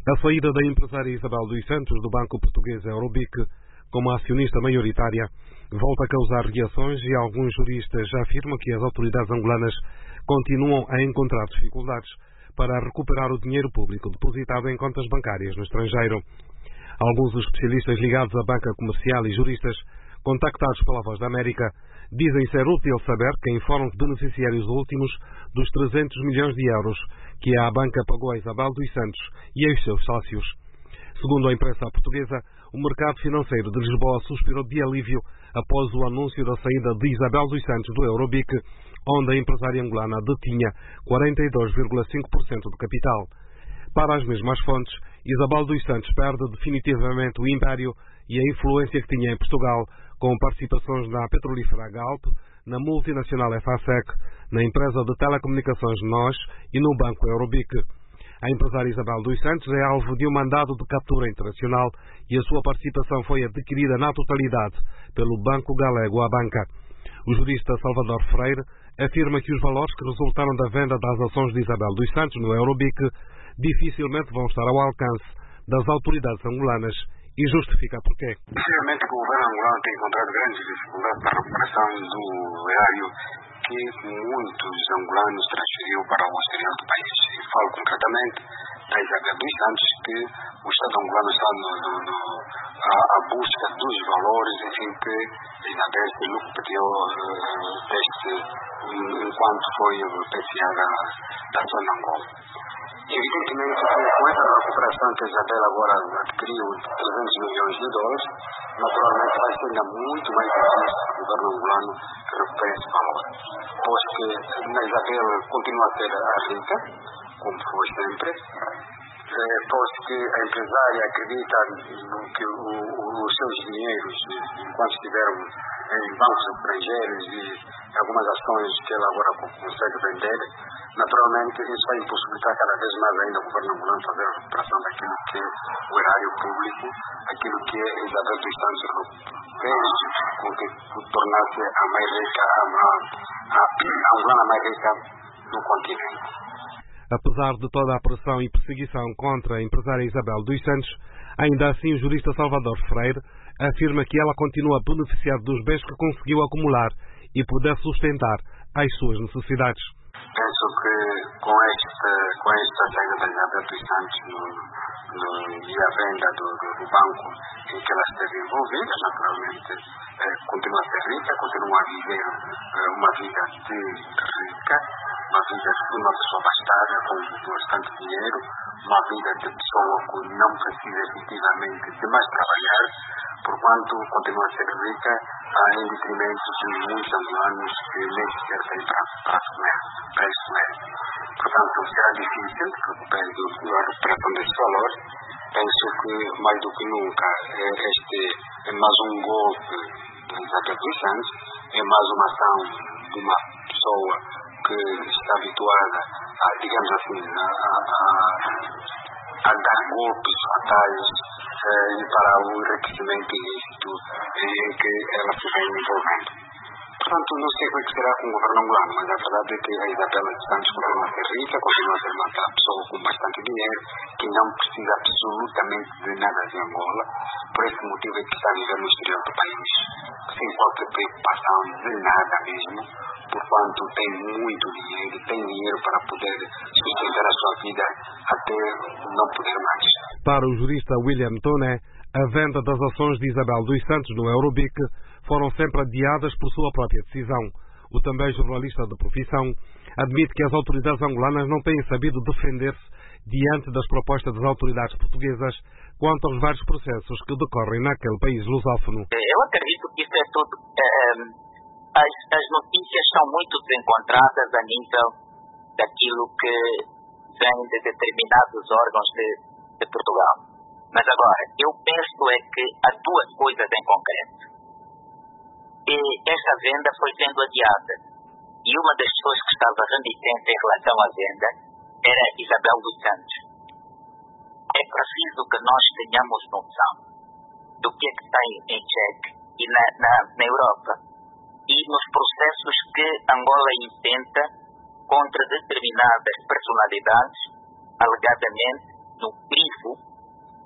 A saída da empresária Isabel dos Santos do banco português Eurobic como acionista maioritária volta a causar reações e alguns juristas já afirmam que as autoridades angolanas continuam a encontrar dificuldades para recuperar o dinheiro público depositado em contas bancárias no estrangeiro. Alguns dos especialistas ligados à banca comercial e juristas contactados pela Voz da América dizem ser útil saber quem foram os beneficiários últimos dos 300 milhões de euros que a banca pagou a Isabel dos Santos e aos seus sócios. Segundo a imprensa portuguesa, o mercado financeiro de Lisboa suspirou de alívio após o anúncio da saída de Isabel dos Santos do Eurobic, onde a empresária angolana detinha 42,5% do capital. Para as mesmas fontes, Isabel dos Santos perde definitivamente o império e a influência que tinha em Portugal, com participações na petrolífera Galp, na multinacional FASEC, na empresa de telecomunicações NOS e no banco Eurobic. A empresária Isabel dos Santos é alvo de um mandado de captura internacional e a sua participação foi adquirida na totalidade pelo Banco Galego Abanca. O jurista Salvador Freire afirma que os valores que resultaram da venda das ações de Isabel dos Santos no Eurobic dificilmente vão estar ao alcance das autoridades angolanas e justifica porquê. Possivelmente que o governo angolano tem encontrado grandes dificuldades na recuperação do erário que muitos angolanos transferiram para o exterior do país. E falo concretamente da Isabel dos Santos, que o Estado angolano está à busca dos valores, enfim, que Isabel se ludibriou enquanto foi beneficiada da zona Angola. Evidentemente, com essa recuperação que a Isabel agora adquiriu de 300 milhões de dólares, naturalmente vai ser ainda muito mais difícil o governo angolano recuperar esse valor. Pois que a Isabel continua a ser a rica, como foi sempre, pois que a empresária acredita que os seus dinheiros, enquanto estiveram em bancos estrangeiros e algumas ações que ela agora consegue vender, naturalmente isso vai impossibilitar cada vez mais ainda o governo angolano fazer a recuperação daquilo que é o erário público, aquilo que é Isabel dos Santos fez com que tornasse a mais rica, a angolana mais rica do continente. Apesar de toda a pressão e perseguição contra a empresária Isabel dos Santos, ainda assim o jurista Salvador Freire afirma que ela continua a beneficiar dos bens que conseguiu acumular e poder sustentar as suas necessidades. Penso que com esta saída da Isabel dos Santos e a venda do banco em que ela esteve envolvida, naturalmente continua a ser rica, continua a viver uma vida de rica, uma vida de uma pessoa abastada com bastante dinheiro, uma vida de pessoa que não precisa efetivamente de mais trabalhar, porquanto continua a ser rica em detrimento de muitos angolanos que nem sequer têm para comer. Portanto, será difícil a recuperação desse valor. Penso que, mais do que nunca, este é mais um golpe da Isabel dos Santos, é mais uma ação de uma pessoa que está habituada digamos assim, a dar golpes fatais e para o enriquecimento ilícito em que ela se vem envolvendo. Portanto, não sei o que será com o governo angolano, mas a verdade é que a Isabel dos Santos continua a ser rica, continua a ser uma pessoa com bastante dinheiro, que não precisa absolutamente de nada de Angola, por esse motivo é que está a viver no exterior do país, sem qualquer preocupação de nada mesmo, porquanto tem muito dinheiro, tem dinheiro para poder sustentar a sua vida até não poder mais. Para o jurista William Toné, a venda das ações de Isabel dos Santos no Eurobic foram sempre adiadas por sua própria decisão. O também jornalista de profissão admite que as autoridades angolanas não têm sabido defender-se diante das propostas das autoridades portuguesas quanto aos vários processos que decorrem naquele país lusófono. Eu acredito que isso é tudo. As notícias são muito desencontradas a nível daquilo que vem de determinados órgãos de Portugal. Mas agora, eu penso que há duas coisas em concreto. E esta venda foi sendo adiada. E uma das pessoas que estava remitente em relação à venda era Isabel dos Santos. É preciso que nós tenhamos noção do que é que está em xeque e na Europa e nos processos que Angola intenta contra determinadas personalidades, alegadamente no crivo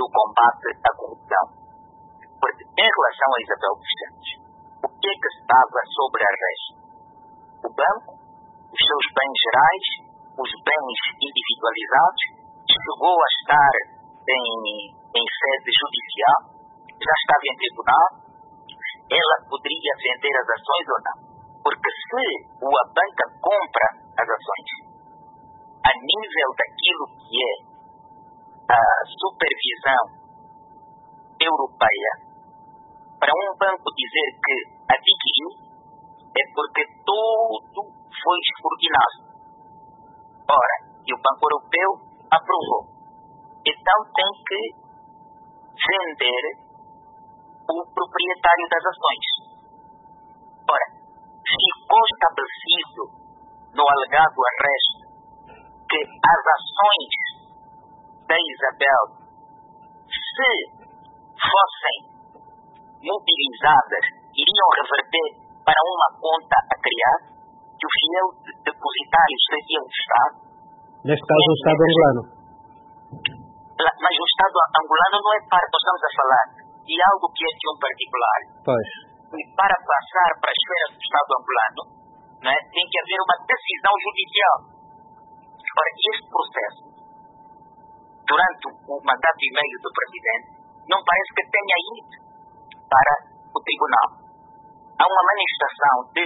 do combate à corrupção. Porque em relação a Isabel dos Santos, o que é que estava sobre a arresto? O banco, os seus bens gerais, os bens individualizados, chegou a estar em sede judicial, já estava em tribunal, ela poderia vender as ações ou não. Porque se a banca compra as ações a nível daquilo que é a supervisão europeia, para um banco dizer que adquiriu, é porque tudo foi escrutinado. Ora, e o Banco Europeu aprovou. Então tem que vender o proprietário das ações. Ora, ficou estabelecido no alegado arresto que as ações da Isabel, se fossem mobilizadas, iriam reverter para uma conta a criar, que o fiel depositário seria o Estado. Neste caso, o Estado angolano. Mas o Estado angolano não é parte, nós estamos a falar de algo que é de um particular. Pois. E para passar para a esfera do Estado angolano, né, tem que haver uma decisão judicial. Ora, este processo, durante o mandato e meio do Presidente, não parece que tenha ido para o Tribunal. Há uma manifestação de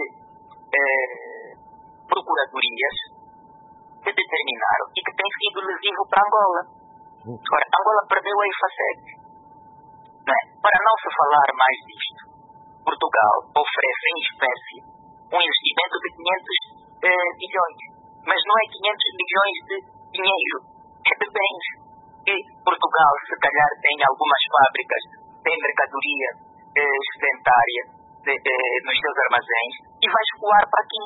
procuradorias que determinaram e que tem sido lesivo para Angola. Ora, Angola perdeu a IFASEC. Para não se falar mais disto, Portugal oferece em espécie um investimento de 500 milhões. Mas não é 500 milhões de dinheiro, é de bens. E Portugal, se calhar, tem algumas fábricas, tem mercadoria sedentária nos seus armazéns e vai escoar para aqui.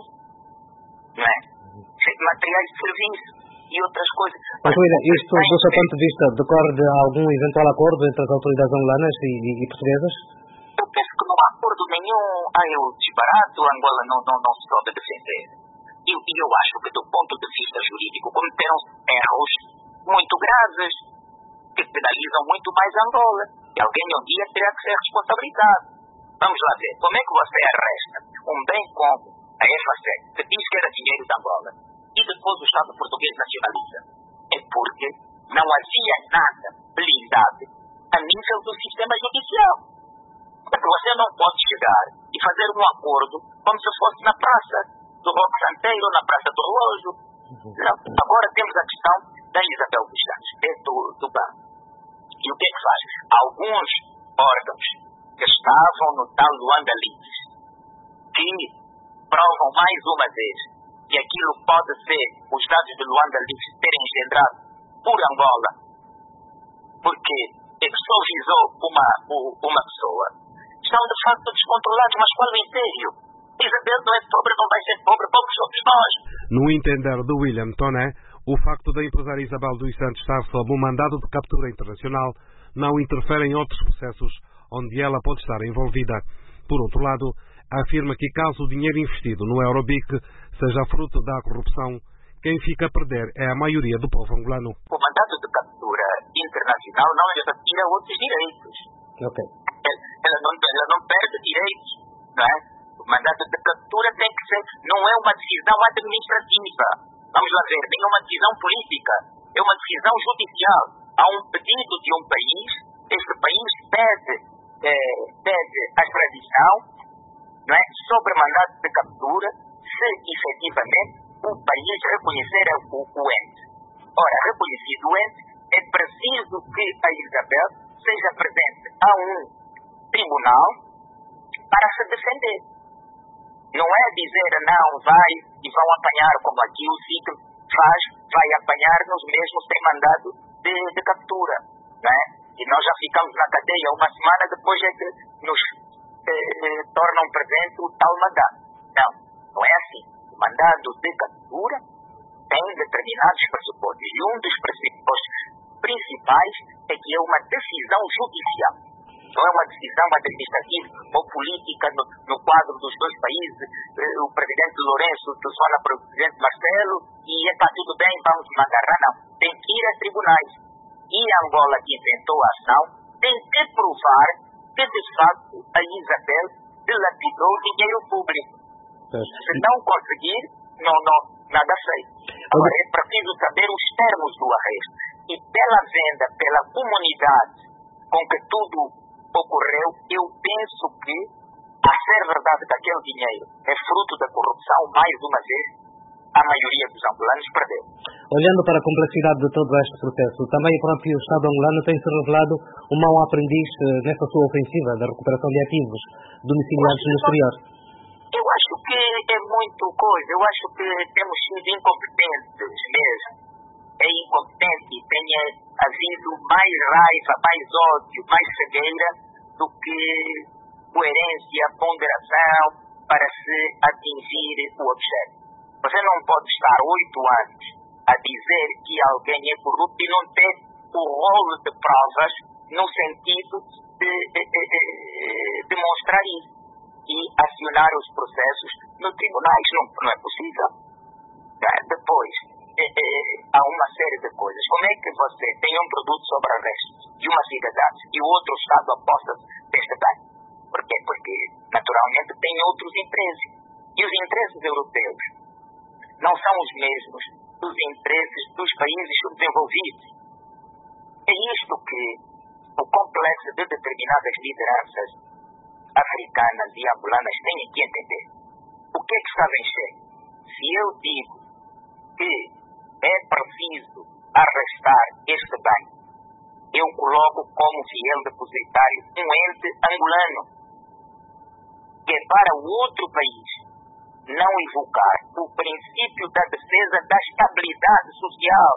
Não é? Materiais de serviço e outras coisas. Mas, isto, do seu ponto de vista, decorre de algum eventual acordo entre as autoridades angolanas e portuguesas? Eu penso que não há acordo nenhum. Eu disbarato, Angola não se soube defender. E eu acho que, do ponto de vista jurídico, cometeram erros muito graves que penalizam muito mais Angola. E alguém um dia terá que ser responsabilizado. Vamos lá ver. Como é que você arresta um bem como a EFASEC, que diz que era dinheiro de Angola, e depois o Estado português nacionaliza? É porque não havia nada blindado a nível do sistema judicial. Porque você não pode chegar e fazer um acordo como se fosse na praça do Roque Santeiro, na Praça do Relógio. Não. Agora temos a questão da Isabel dos Santos, do banco. E o que é que faz? Alguns órgãos que estavam no tal Luanda Leaks, que provam mais uma vez que aquilo pode ser os dados do Luanda Leaks terem engendrado por Angola, porque exorcizou uma pessoa, estão de facto descontrolados, mas qual é o inteiro? Isabel não é pobre, não vai ser pobre, pobres somos nós. No entender de William Toné, o facto da empresária Isabel dos Santos estar sob um mandado de captura internacional não interfere em outros processos onde ela pode estar envolvida. Por outro lado, afirma que caso o dinheiro investido no Eurobic seja fruto da corrupção, quem fica a perder é a maioria do povo angolano. O mandato de captura internacional não lhe retira outros direitos. Okay. Ela não perde direitos, não é? O mandato de captura tem que ser, não é uma decisão administrativa. Vamos lá ver, nem uma decisão política, é uma decisão judicial. Há um pedido de um país, este país pede a extradição, não é, sobre mandato de captura, se efetivamente o país reconhecer o ente. Ora, reconhecido o ente, é preciso que a Isabel seja presente a um tribunal para se defender. Não é dizer, não, vai e vão apanhar, como aqui o SIC faz, vai apanhar-nos mesmo sem mandado de captura. Não é? E nós já ficamos na cadeia uma semana, depois é que nos tornam presente o tal mandado. Não é assim. O mandado de captura tem determinados pressupostos. E um dos pressupostos principais é que é uma decisão judicial. Não é uma decisão administrativa ou política no quadro dos dois países. O presidente Lourenço telefona para o presidente Marcelo e está tudo bem, vamos nos agarrar. Não. Tem que ir a tribunais. e Angola que inventou a ação, tem que provar que de facto a Isabel dilapidou dinheiro público. Se não conseguir, nada feito. Agora é preciso saber os termos do arresto. E pela venda, pela comunidade com que tudo ocorreu, eu penso que, a ser verdade que aquele dinheiro é fruto da corrupção, mais uma vez, a maioria dos angolanos perdeu. Olhando para a complexidade de todo este processo, também o próprio Estado angolano tem se revelado um mau aprendiz nesta sua ofensiva da recuperação de ativos domiciliados no exterior. Eu acho que é muito coisa. Eu acho que temos sido incompetentes mesmo. É incompetente e tem havido mais raiva, mais ódio, mais cegueira do que coerência, ponderação para se atingir o objeto. Você não pode estar 8 anos a dizer que alguém é corrupto e não ter o rolo de provas no sentido de demonstrar isso e acionar os processos nos tribunais. Não é possível. Depois, há uma série de coisas. Como é que você tem um produto sobre arresto de uma cidadã e o outro Estado aposta deste bem? Por quê? Porque, naturalmente, tem outros interesses. E os interesses europeus não são os mesmos dos interesses dos países subdesenvolvidos. É isto que o complexo de determinadas lideranças africanas e angolanas têm que entender. O que é que está a vencer? Se eu digo que é preciso arrestar este banco, eu coloco como fiel depositário um ente angolano, que é para o outro país não invocar o princípio da defesa da estabilidade social,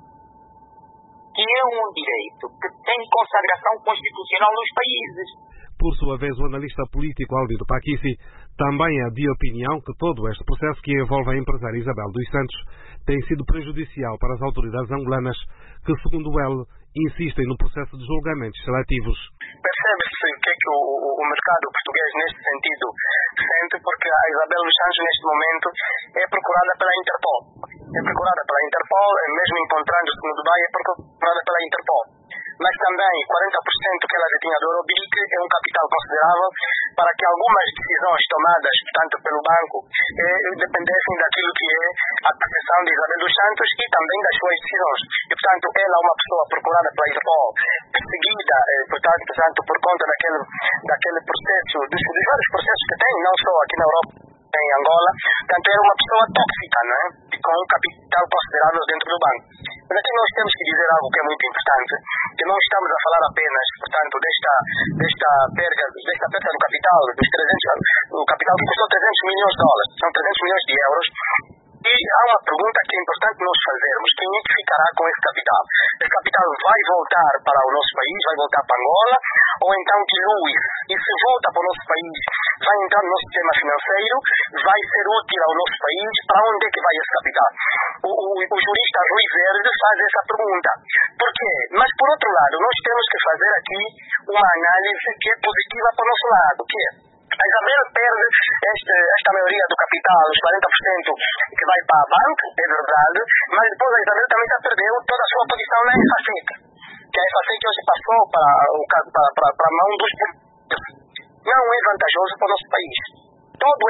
que é um direito que tem consagração constitucional nos países. Por sua vez, o analista político Álvido Paquici também é de opinião que todo este processo que envolve a empresária Isabel dos Santos tem sido prejudicial para as autoridades angolanas que, segundo ele, insistem no processo de julgamentos seletivos. Percebe-se o que é que o mercado português, neste sentido, sente, porque a Isabel dos Santos, neste momento, é procurada pela Interpol. É procurada pela Interpol, mesmo encontrando-se no Dubai, é procurada pela Interpol. Mas também 40% que ela detinha do Eurobic é um capital considerável para que algumas decisões tomadas, portanto, pelo banco, dependessem daquilo que é a percepção de Isabel dos Santos e também das suas decisões. E, portanto, ela é uma pessoa procurada pela Interpol, perseguida, portanto, por conta daquele processo, dos vários processos que tem, não só aqui na Europa, em Angola. Portanto, era uma pessoa tóxica, não é? Com um capital considerável dentro do banco. Mas aqui nós temos que dizer algo que é muito importante, que não estamos a falar apenas, portanto, desta perda do capital, o capital que custou 300 milhões de dólares, são 300 milhões de euros. E há uma pergunta que é importante nós fazermos: quem é que ficará com esse capital? Esse capital vai voltar para o nosso país, vai voltar para Angola, ou então dilui? E se volta para o nosso país, vai entrar no nosso sistema financeiro, vai ser útil ao nosso país? Para onde é que vai esse capital? O jurista Rui Verde faz essa pergunta. Por quê? Mas, por outro lado, nós temos que fazer aqui uma análise que é positiva para o nosso lado, que é: a Isabel perde esta maioria do capital, os 40% que vai para a banca, é verdade, mas depois a Isabel também já perdeu toda a sua posição na EFACEC, que a EFACEC hoje passou para a mão dos políticos. Não é vantajoso para o nosso país. Todo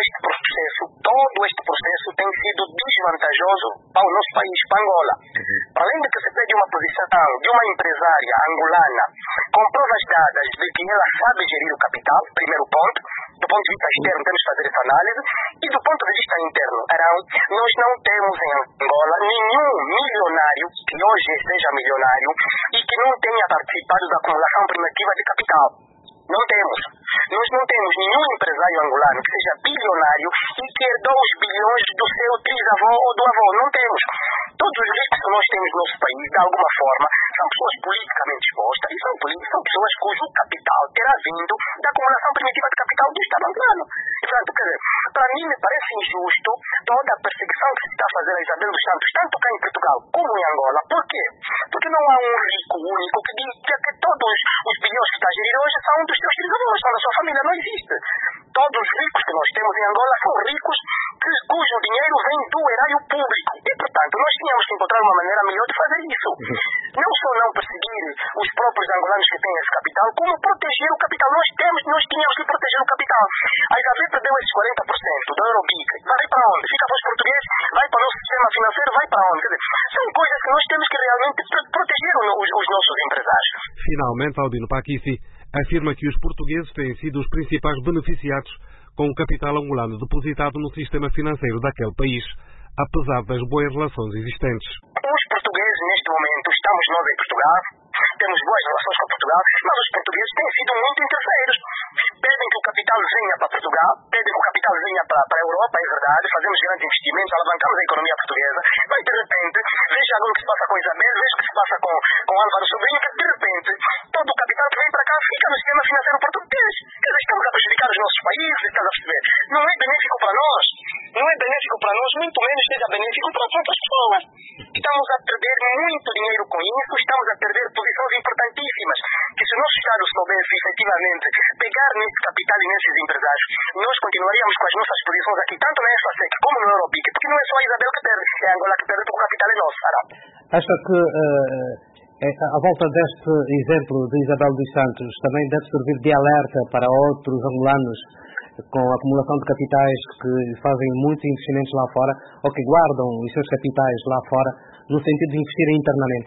este processo tem sido desvantajoso para o nosso país, para Angola. Para além de que se pede uma posição de uma empresária angolana com provas dadas de que ela sabe gerir o capital, primeiro ponto. Do ponto de vista externo, temos que fazer essa análise. E do ponto de vista interno, nós não temos em Angola nenhum milionário que hoje seja milionário e que não tenha participado da acumulação primitiva de capital. Não temos. Nós não temos nenhum empresário angolano que seja bilionário e que herdou os bilhões do seu trisavô ou do avô. Não temos. Todos os ricos que nós temos no nosso país, de alguma forma, são pessoas politicamente expostas e são pessoas cujo capital terá vindo da acumulação primitiva de capital do Estado angolano. E, portanto, quer dizer, para mim me parece injusto toda a perseguição que se está a fazer a Isabel dos Santos, tanto cá em Portugal como em Angola. Por quê? Porque não há um rico único que diz que todos os bilhões que está a gerir hoje são dos seus trisavós, são da sua família. Não existe. Todos os ricos que nós temos em Angola são ricos cujo dinheiro vem do erário público. E, portanto, nós tínhamos que encontrar uma maneira melhor de fazer isso. Não só não perseguir próprios angolanos que têm esse capital, como proteger o capital. Nós tínhamos que proteger o capital. A Isabel perdeu esses 40% da Eurobic. Vai para onde? Fica para os portugueses? Vai para o nosso sistema financeiro? Vai para onde? Quer dizer, são coisas que nós temos que realmente proteger os nossos empresários. Finalmente, Albino Paquici afirma que os portugueses têm sido os principais beneficiados com o capital angolano depositado no sistema financeiro daquele país, apesar das boas relações existentes. Os portugueses, neste momento, estamos nós em Portugal, temos boas relações com Portugal, mas os portugueses têm sido muito interesseiros. Pedem que o capital venha para Portugal, pedem que o capital venha para a Europa, é verdade, fazemos grandes investimentos, alavancamos a economia portuguesa, mas de repente, veja agora o que se passa com Isabel, veja o que se passa com Álvaro Sobrinho, que de repente, todo o capital que vem para cá fica no sistema financeiro português. Quer dizer, estamos a prejudicar os nossos países, estás a perceber? Não é benéfico para nós, não é benéfico para nós, muito menos seja benéfico para as outras pessoas. Estamos a perder muito dinheiro com isso, estamos a perder posições importantíssimas, que se o nosso Estado soubesse efetivamente pegar nesse capital e nesses empresários, nós continuaríamos com as nossas posições aqui, tanto na EFASEC como no Eurobic, porque não é só a Isabel que perde, é a Angola que perde, porque o capital é nosso. Acha que a volta deste exemplo de Isabel dos Santos também deve servir de alerta para outros angolanos com a acumulação de capitais que fazem muitos investimentos lá fora ou que guardam os seus capitais lá fora no sentido de investir internamente?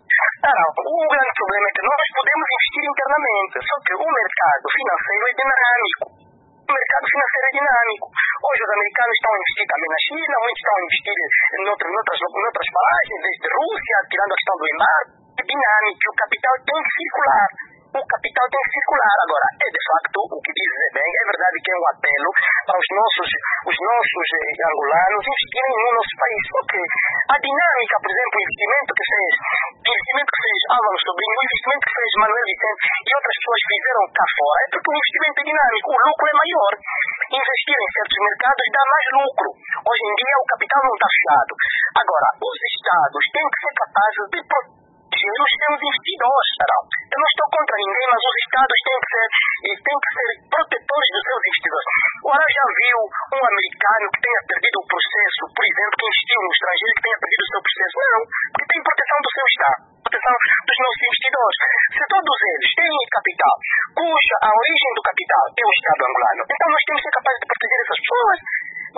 O grande problema é que nós podemos investir internamente, só que o mercado financeiro é dinâmico. O mercado financeiro é dinâmico. Hoje os americanos estão a investir também na China, muitos estão a investir em outras paragens, desde Rússia, tirando a questão do embargo. É dinâmico, o capital tem que circular. O capital tem que circular. Agora, é de facto, o que diz bem, é verdade que é um apelo para os nossos angolanos investirem no nosso país. Porque a dinâmica, por exemplo, o investimento que fez Álvaro Sobrinho, o investimento que fez Manuel Vicente e outras pessoas fizeram cá fora, é porque o investimento é dinâmico, o lucro é maior. Investir em certos mercados dá mais lucro. Hoje em dia o capital não está fechado. Agora, os Estados têm que ser capazes de proteger os seus investidores. Eu não estou contra ninguém, mas os Estados têm que ser protetores dos seus investidores. Agora já viu um americano que tenha perdido o processo, por exemplo, que investiu no estrangeiro que tenha perdido o seu processo? Não, porque tem proteção do seu Estado, proteção dos nossos investidores. Se todos eles têm capital, cuja a origem do capital é o Estado angolano, então nós temos que ser capazes de proteger essas pessoas. Não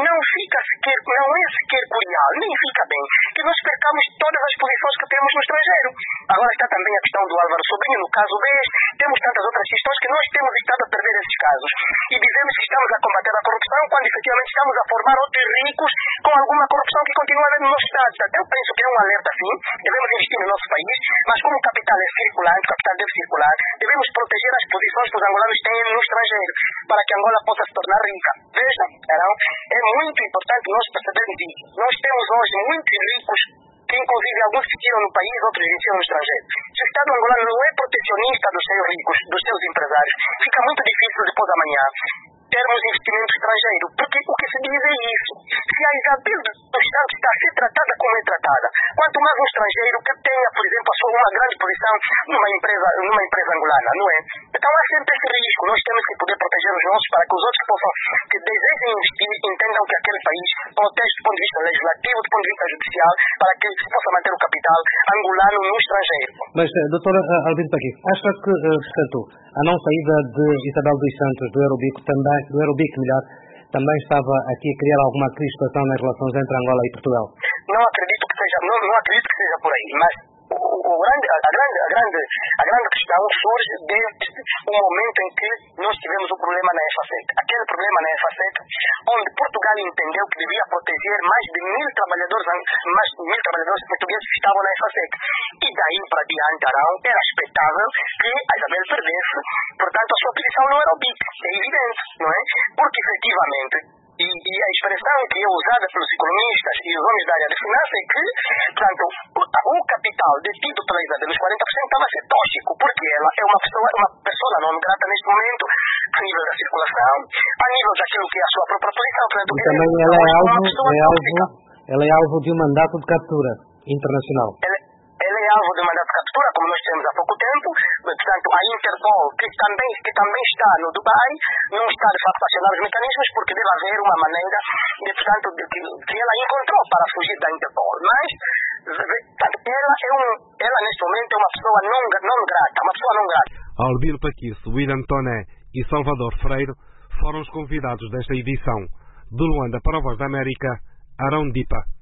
é sequer curial, nem fica bem que nós percamos todas as posições que temos no estrangeiro. Agora está também a questão do Álvaro Sobrinho, no caso BES, temos tantas outras questões que nós temos estado a perder esses casos. E dizemos que estamos a combater a corrupção, quando efetivamente estamos a formar outros ricos com alguma corrupção que continua no nosso Estado. Eu penso que é um alerta, sim, devemos investir no nosso país, mas como o capital é circulante, o capital deve circular, devemos proteger as posições que os angolanos têm no estrangeiro, para que Angola possa se tornar rica. Veja, é muito importante nós percebermos isso. Nós temos hoje muitos ricos que inclusive alguns que tiram no país, outros investiram no estrangeiro. Se o Estado angolano não é protecionista dos seus ricos, dos seus empresários, fica muito difícil depois da manhã termos investimento estrangeiro, porque o que se diz é isso. Se a Isabel dos Santos está a ser tratada como é tratada, quanto mais um estrangeiro que tenha, por exemplo, uma grande posição numa empresa angolana, não é? Então há sempre esse risco. Nós temos que poder proteger os nossos para que os outros que desejem investir entendam que aquele país protege do ponto de vista legislativo, do ponto de vista judicial, para que se possa manter o capital angolano no estrangeiro. Mas, doutora Albino Paquici, acha que, portanto, a não saída de Isabel dos Santos do Eurobic também estava aqui a criar alguma crispação nas relações entre Angola e Portugal? Não acredito que seja por aí, mas a grande questão surge desde o momento em que nós tivemos o problema na EFASEC. Aquele problema na EFASEC, onde Portugal entendeu que devia proteger mais de 1.000 trabalhadores portugueses que estavam na EFASEC. E daí para diante, era expectável que a Isabel perdesse, portanto, a sua posição no Eurobic. É evidente, não é? Porque, efetivamente, e a expressão que é usada pelos economistas e os homens da área de finanças é que, portanto, o capital detido pela Isabel, os 40%, estava a ser tóxico, porque ela é uma pessoa não grata neste momento, a nível da circulação, a nível daquilo que é a sua própria posição. Portanto, e também ela é alvo de um mandato de captura internacional. Ela é alvo de um mandato de captura, como nós temos há pouco tempo. Portanto, a Interpol, que também está no Dubai, não está de facto a acionar os mecanismos, porque deve haver uma maneira que ela encontrou para fugir da Interpol. Mas Ela neste momento é uma pessoa não grata. Albino Paquiço, William Toné e Salvador Freire foram os convidados desta edição. De Luanda para a Voz da América, Arão Dipa.